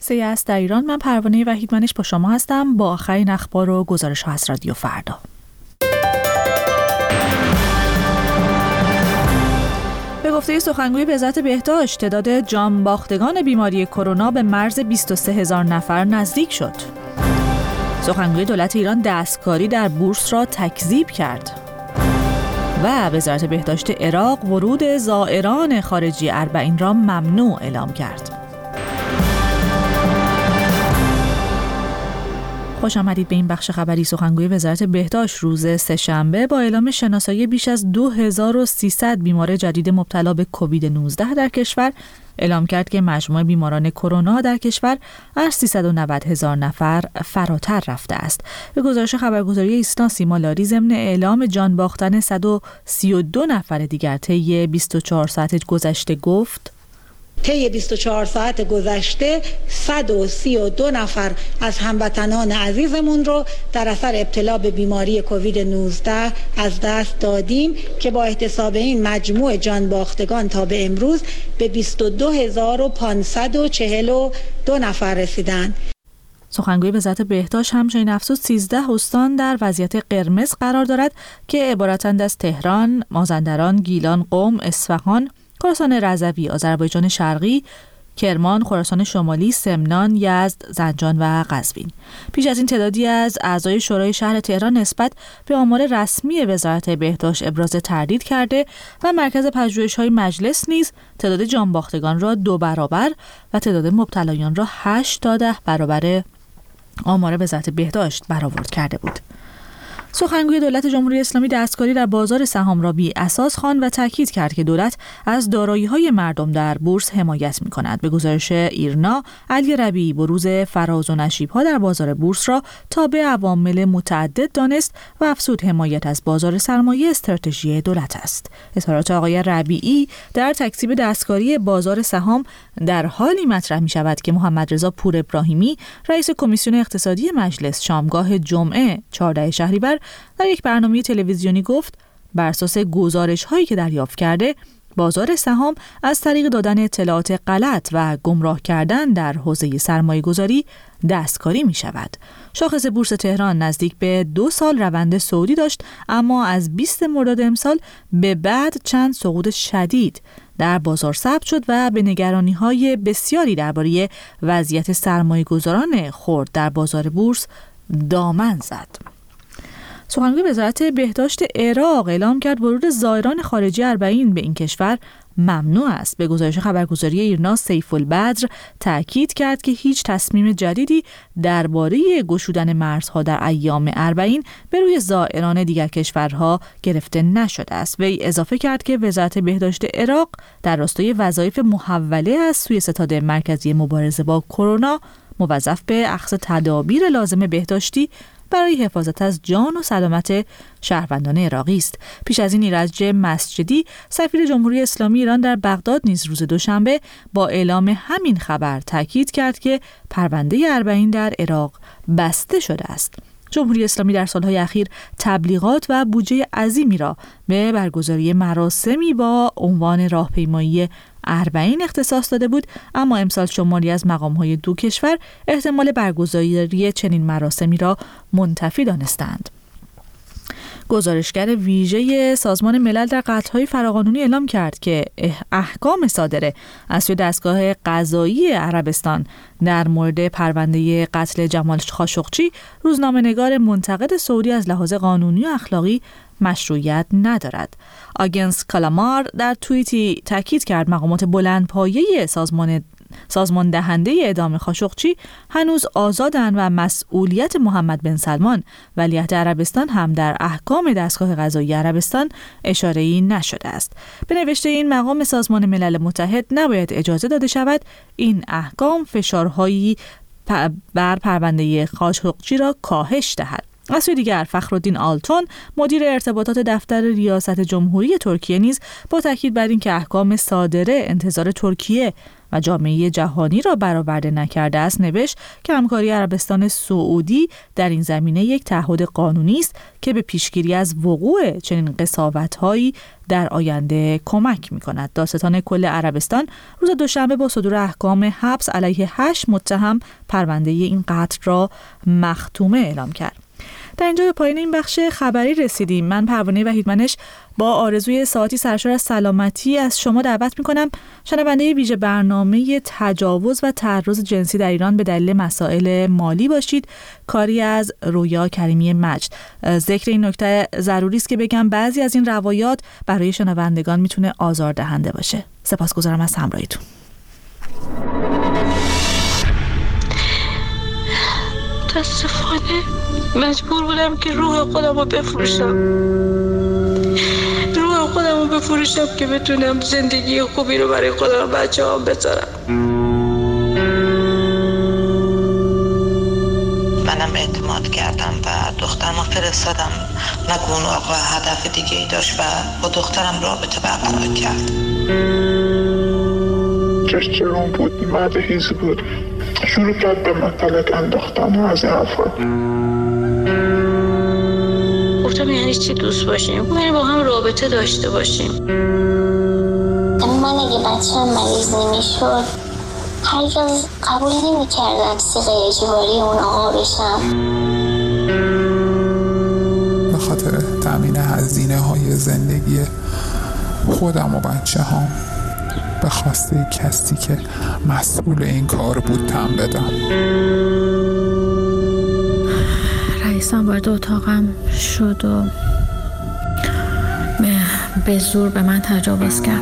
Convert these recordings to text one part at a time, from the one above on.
است در ایران. من پروانه وحیدمنش با شما هستم با آخرین اخبار و گزارش‌ها از رادیو فردا. به گفته سخنگوی وزارت بهداشت، تعداد جانباختگان بیماری کرونا به مرز 23,000 نفر نزدیک شد. سخنگوی دولت ایران دستکاری در بورس را تکذیب کرد. و وزارت بهداشت عراق ورود زائران خارجی اربعین را ممنوع اعلام کرد. خوش آمدید به این بخش خبری. سخنگوی وزارت بهداشت روز سه‌شنبه با اعلام شناسایی بیش از 2300 بیمار جدید مبتلا به کووید 19 در کشور اعلام کرد که مجموع بیماران کرونا در کشور از 390,000 نفر فراتر رفته است. به گزارش خبرگزاری ایسنا سیما لاری ضمن اعلام جان باختن 132 نفر دیگر طی 24 ساعت گذشته گفت: طی 24 ساعت گذشته 132 نفر از هموطنان عزیزمون رو در اثر ابتلا به بیماری کووید 19 از دست دادیم که با احتساب این مجموع جان باختگان تا به امروز به 22,542 نفر رسیدند. سخنگوی وزارت بهداشت همچنین افزود 13 استان در وضعیت قرمز قرار دارد که عبارتند از تهران، مازندران، گیلان، قم، اصفهان، خراسان رضوی، آذربایجان شرقی، کرمان، خراسان شمالی، سمنان، یزد، زنجان و قزوین. پیش از این تعدادی از اعضای شورای شهر تهران نسبت به آمار رسمی وزارت بهداشت ابراز تردید کرده و مرکز پژوهش‌های مجلس نیز تعداد جانباختگان را 2 برابر و تعداد مبتلایان را 8 تا 10 برابر آمار وزارت بهداشت برآورد کرده بود. سخنگوی دولت جمهوری اسلامی دستکاری در بازار سهام را بی اساس خواند و تاکید کرد که دولت از دارایی‌های مردم در بورس حمایت می‌کند. به گزارش ایرنا، علی ربیعی بروز فراز و نشیب‌ها در بازار بورس را تابع عوامل متعدد دانست و افزود حمایت از بازار سرمایه استراتژی دولت است. اظهارات آقای ربیعی در تکذیب دستکاری بازار سهام در حالی مطرح می‌شود که محمد رضا پور ابراهیمی، رئیس کمیسیون اقتصادی مجلس، شامگاه جمعه 14 شهریور در یک برنامه تلویزیونی گفت بر اساس گزارش‌هایی که دریافت کرده بازار سهام از طریق دادن اطلاعات غلط و گمراه کردن در حوزه سرمایه‌گذاری دستکاری می‌شود. شاخص بورس تهران نزدیک به 2 سال روند صعودی داشت، اما از 20 مرداد امسال به بعد چند سقوط شدید در بازار ثبت شد و به نگرانی‌های بسیاری درباره وضعیت سرمایه‌گذاران خرد در بازار بورس دامن زد. سخنگوی وزارت بهداشت عراق اعلام کرد ورود زائران خارجی اربعین به این کشور ممنوع است. به گزارش خبرگزاری ایرنا، سیف البدر تأکید کرد که هیچ تصمیم جدیدی درباره گشودن مرزها در ایام اربعین به روی زائران دیگر کشورها گرفته نشده است. وی اضافه کرد که وزارت بهداشت عراق در راستای وظایف محوله از سوی ستاد مرکزی مبارزه با کرونا موظف به اخذ تدابیر لازم بهداشتی برای حفاظت از جان و سلامت شهروندان عراقی است. پیش از این ایرج مسجدی، سفیر جمهوری اسلامی ایران در بغداد، نیز روز دوشنبه با اعلام همین خبر تاکید کرد که پرونده اربعین در عراق بسته شده است. جمهوری اسلامی در سالهای اخیر تبلیغات و بودجه عظیمی را به برگزاری مراسمی با عنوان راهپیمایی اربعین اختصاص داده بود، اما امسال شماری از مقام‌های دو کشور احتمال برگزاری چنین مراسمی را منتفی دانستند. گزارشگر ویژه سازمان ملل در قتل‌های فراقانونی اعلام کرد که احکام صادره از سوی دستگاه قضایی عربستان در مورد پرونده قتل جمال خاشقچی روزنامه‌نگار منتقد سعودی از لحاظ قانونی و اخلاقی مشروعیت ندارد. آگنس کالامار در توییتی تاکید کرد مقامات بلندپایه سازمان دهنده اعدام خاشقچی هنوز آزادند و مسئولیت محمد بن سلمان ولیعهد عربستان هم در احکام دستگاه قضایی عربستان اشاره‌ای نشده است. به نوشته این مقام سازمان ملل متحد نباید اجازه داده شود این احکام فشارهایی بر پرونده خاشقچی را کاهش دهد. از سوی دیگر فخرالدین آلتون مدیر ارتباطات دفتر ریاست جمهوری ترکیه نیز با تاکید بر این که احکام صادره انتظار ترکیه و جامعه جهانی را برآورده نکرده است نوشت که همکاری عربستان سعودی در این زمینه یک تعهد قانونی است که به پیشگیری از وقوع چنین قساوت‌هایی در آینده کمک می‌کند. دادستان کل عربستان روز دوشنبه با صدور احکام حبس علیه 8 متهم پرونده این قتل را مختومه اعلام کرد. در اینجا به پایان این بخش خبری رسیدیم. من پروانه وحیدمنش با آرزوی ساعتی سرشار از سلامتی از شما دعوت می‌کنم شنونده ویژه برنامه تجاوز و تعرض جنسی در ایران به دلیل مسائل مالی باشید، کاری از رویا کریمی مجد. ذکر این نکته ضروری است که بگم بعضی از این روایات برای شنوندگان میتونه آزاردهنده باشه. سپاسگزارم از همراهیتون. متاسفانه مجبور بودم که روح خودم رو بفروشم که بتونم زندگی خوبی رو برای خودم و بچه هم بذارم. منم اعتماد کردم و دخترم رو فرستادم. نگو اون آقا هدف دیگه ای داشت و با دخترم رابطه برقرار کرد. تسترون بود، مرد هیزی بود، شروع کرد به مطلق انداختن از این افراد. گفتم یعنی چی دوست باشیم؟ یعنی با هم رابطه داشته باشیم. من اگه بچه‌م مریض نمی‌شد هرگز قبول نمی‌کردم صیغه اجباری اون آقا بشم. به خاطر تامین هزینه‌های زندگی خودم و بچه‌هام به خواسته کسی که مسئول این کار بود تن بدم. رئیسم وارد اتاقم شد و به زور به من تجاوز کرد.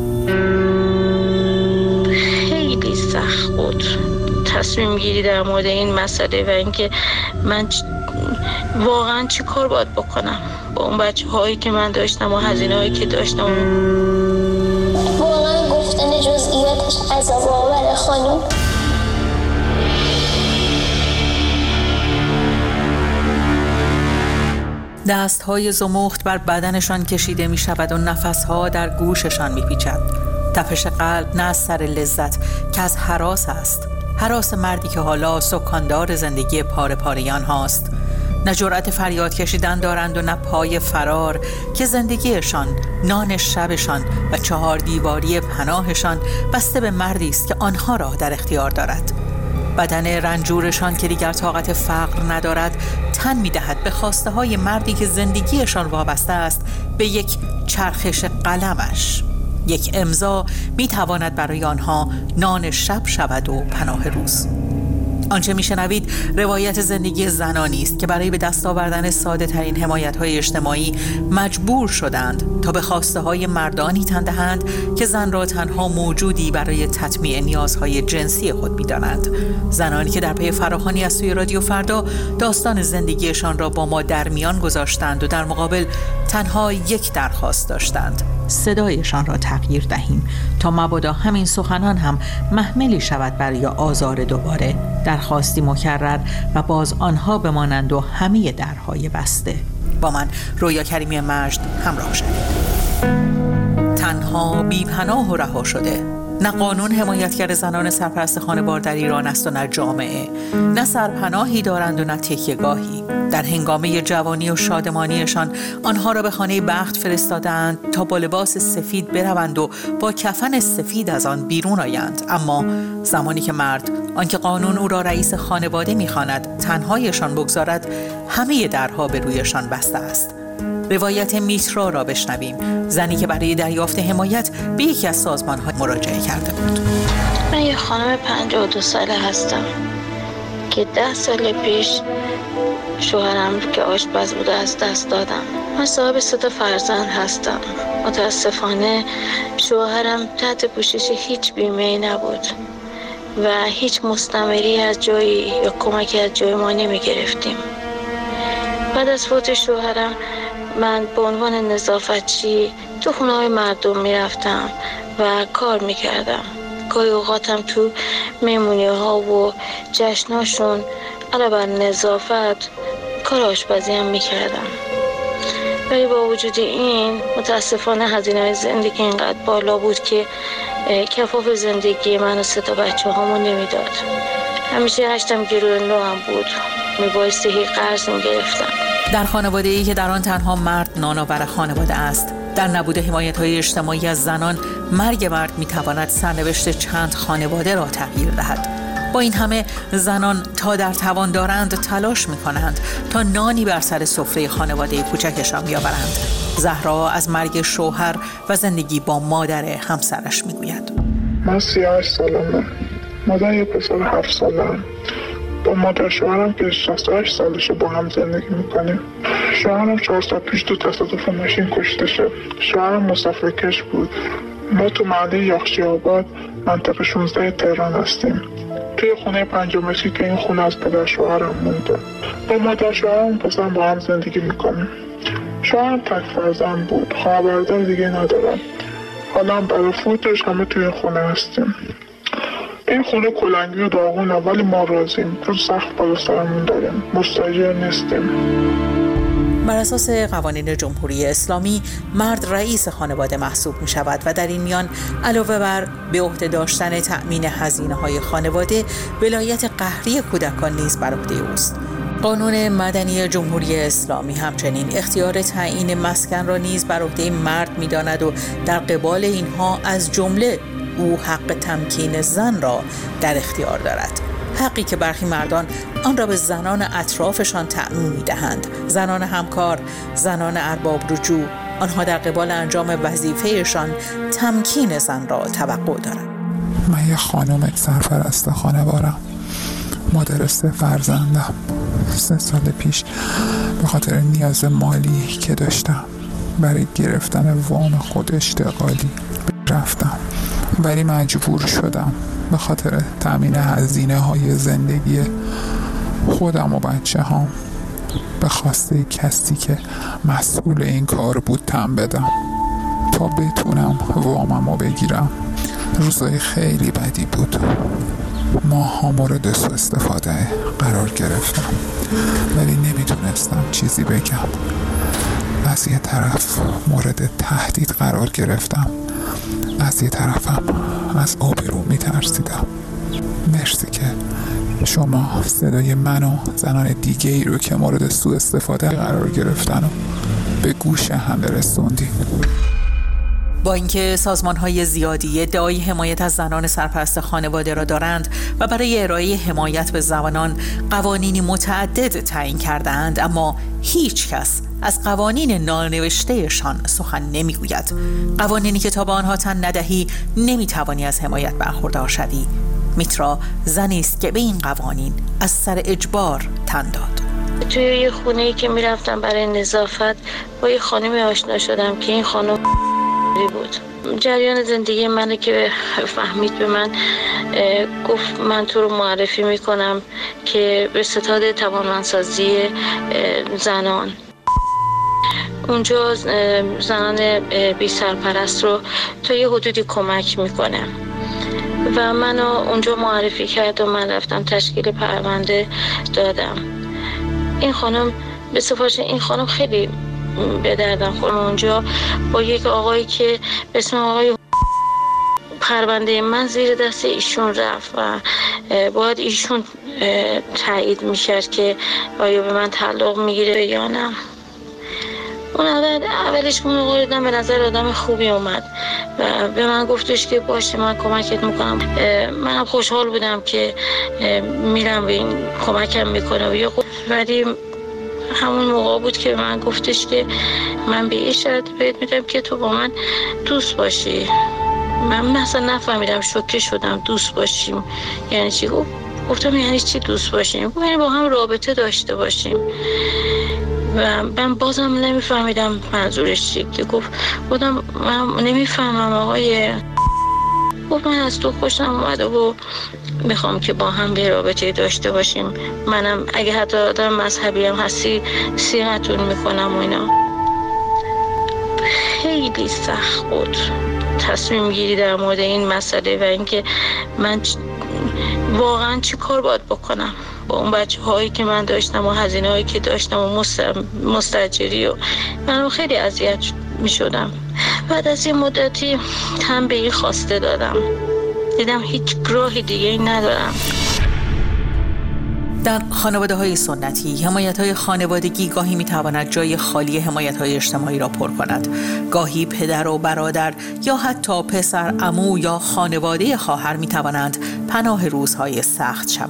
خیلی سخت بود تصمیم گیری در مورد این مسئله و اینکه من واقعا چی کار باید بکنم با اون بچه هایی که من داشتم و هزینه هایی که داشتم. واقعا گفتن جزئیاتش عذاب آوره خانم. دست‌های زمخت بر بدنشان کشیده می شود و نفس‌ها در گوششان می پیچد. تپش قلب نه از سر لذت که از هراس است. هراس مردی که حالا سکاندار زندگی پاره پاره آنهاست. نه جرأت فریاد کشیدن دارند و نه پای فرار که زندگیشان، نان شبشان و 4 دیواری پناهشان بسته به مردی است که آنها را در اختیار دارد. بدن رنجورشان که دیگر طاقت فقر ندارد تن می‌دهد به خواسته های مردی که زندگیشان وابسته است به یک چرخش قلمش. یک امضا می‌تواند برای آنها نان شب شود و پناه روز. آنچه میشنوید روایت زندگی زنانی است که برای به دست آوردن ساده ترین حمایت‌های اجتماعی مجبور شدند تا به خواسته های مردانی تن دهند که زن را تنها موجودی برای تطمیع نیازهای جنسی خود می‌دانند. زنانی که در پی فراخوانی از سوی رادیو فردا داستان زندگیشان را با ما در میان گذاشتند و در مقابل تنها یک درخواست داشتند: صدایشان را تغییر دهیم تا مبادا همین سخنان هم محملی شود برای آزار دوباره. درخواستی مکرر و باز آنها بمانند و همه درهای بسته. با من رویا کریمی مجد همراه شدید. تنها بی پناه و رها شده. نه قانون حمایتگر زنان سرپرست خانوار در ایران است و نه جامعه. نه سرپناهی دارند و نه تکیه‌گاهی. در هنگامه جوانی و شادمانیشان آنها را به خانه بخت فرستادند تا با لباس سفید بروند و با کفن سفید از آن بیرون آیند. اما زمانی که مرد، آنکه قانون او را رئیس خانواده می‌خواند، تنهایشان بگذارد، همه درها به رویشان بسته است. روایت میترا را بشنویم، زنی که برای دریافت حمایت به یکی از سازمان‌ها مراجعه کرده بود. من یه خانم 52 ساله هستم که 10 سال پیش شوهرم که آشپز بوده از دست دادم. من صاحب 3 فرزند هستم. متاسفانه شوهرم تحت پوشش هیچ بیمه‌ای نبود و هیچ مستمری از جایی یا کمکی از جای ما نمی گرفتیم. بعد از فوت شوهرم من به عنوان نظافتچی تو خونه‌های مردم می رفتم و کار می کردم. گاهی اوقاتم تو مهمونی ها و جشناشون علاوه بر نظافت کار آشپزی هم میکردم. ولی با وجود این متاسفانه هزینه‌های زندگی اینقدر بالا بود که کفاف زندگی من و 3 بچه هامون نمیداد. همیشه هشتم گرونلو هم بود، میبایستی قرض میگرفتم. در خانواده‌ای که در آن تنها مرد نانآور خانواده است، در نبود حمایت‌های اجتماعی از زنان، مرگ مرد میتواند سرنوشت چند خانواده را تغییر دهد. با این همه زنان تا در توان دارند تلاش می‌کنند تا نانی بر سر سفره خانواده کوچکشان بیاورند. زهرا از مرگ شوهر و زندگی با مادر همسرش میگوید: من 38 سالمه، مادر یه پسر 7 سالم. با مادر شوهرم که 68 سالشه با هم زندگی میکنیم. شوهرم 4 سال پیش تو تصادف ماشین کشته شد. شوهرم مسافرکش بود. ما تو محله یاخچی آباد منطقه 16 تهران هستیم. توی خونه 5 متری که این خونه از پدر شوهرم مونده. با مادر شوهرم پسرم با هم زندگی میکنیم. شوهرم تک فرزند بود. خواهر برادر دیگه ندارم. حالا برای فوتش همه توی خونه هستیم. این خونه کلنگی و داغونه ولی ما راضیم، چون سخت بالا سرمون داریم، مستاجر نیستیم. بر اساس قوانین جمهوری اسلامی مرد رئیس خانواده محسوب می شود و در این میان علاوه بر به عهده داشتن تأمین هزینه‌های خانواده، ولایت قهری کودکان نیز بر عهده اوست. قانون مدنی جمهوری اسلامی همچنین اختیار تعیین مسکن را نیز بر عهده مرد می‌داند و در قبال اینها از جمله او حق تمکین زن را در اختیار دارد. حقی که برخی مردان آن را به زنان اطرافشان تأمین می‌دهند. زنان همکار، زنان ارباب رجوع، آنها در قبال انجام وظیفه‌شان تمکین زن را توقع دارند. من یه خانم سرپرست خانوارم، مادر 3 فرزندم. 3 سال پیش به خاطر نیاز مالی که داشتم برای گرفتن وام خود اشتغالی رفتم، ولی مجبور شدم به خاطر تأمین هزینه‌های زندگی خودم و بچه هام به خواسته کسی که مسئول این کار بود تن بدم تا بتونم واممو بگیرم. روزای خیلی بدی بود، ماها مورد سوء استفاده قرار گرفتم، ولی نمیتونستم چیزی بگم. از یه طرف مورد تهدید قرار گرفتم، از یه طرفم از آبرو میترسیدم. مرسی که شما صدای من و زنان دیگه ای رو که مورد سوء استفاده قرار گرفتن و به گوش همه رسوندید. با اینکه سازمان‌های زیادی ادعای حمایت از زنان سرپرست خانواده را دارند و برای ارائه حمایت به زنان قوانینی متعدد تعیین کرده‌اند، اما هیچ کس از قوانین نانوشته‌شان سخن نمی‌گوید. قوانینی که تا به آنها تن ندهی نمی‌توانی از حمایت برخوردار شوی. میترا زنی است که به این قوانین از سر اجبار تن داد. توی یه خونه‌ای که میرفتم برای نظافت با یه خانمی آشنا شدم که این خانم بود. جریان زندگی منو که فهمید به من گفت من تو رو معرفی میکنم که به ستاد توانمندسازی زنان. اونجا زنان بی سرپرست رو تا یه حدودی کمک میکنه و منو اونجا معرفی کرد و من رفتم تشکیل پرونده دادم. این خانم به سفارش این خانم خیلی به دردم خورد. اونجا با یک آقایی که به اسم آقای پرونده من زیر دست ایشون رفت و باید ایشون تایید میکرد که آیا به من تعلق میگیره یا نه. اون اولش اون آقای دیدم به نظر آدم خوبی اومد و به من گفتش که باشه من کمکت میکنم. منم خوشحال بودم که میرم به این کمکم میکنه، ولی همون موقع بود که من گفتش که من به این شرط بهت میدم که تو با من دوست باشی. من اصلا نفهمیدم، شوکه شدم. دوست باشیم یعنی چی؟ گفتم یعنی چی دوست باشیم؟ یعنی با هم رابطه داشته باشیم. و من بازم نمیفهمیدم منظورش چی که گفت. بودم من نمیفهمم آقای. گفت من از تو خوشم اومده و میخوام که با هم به رابطه داشته باشیم. منم اگه حتی آدم مذهبی هم هستی صیغتون میکنم و اینا. خیلی سخت بود تصمیم گیری در مورد این مسئله و اینکه من واقعا چی کار باید بکنم. با اون بچه هایی که من داشتم و هزینه هایی که داشتم و مستاجری و من خیلی اذیت می شدم. بعد از یه مدتی تنبیهی خواسته دادم، دیدم هیچ راهی دیگه ای ندارم. در خانواده‌های سنتی حمایت‌های خانوادگی گاهی می‌تواند جای خالی حمایت‌های اجتماعی را پر کند. گاهی پدر و برادر یا حتی پسر، عمو یا خانواده خواهر می‌توانند پناه روزهای سخت شوند.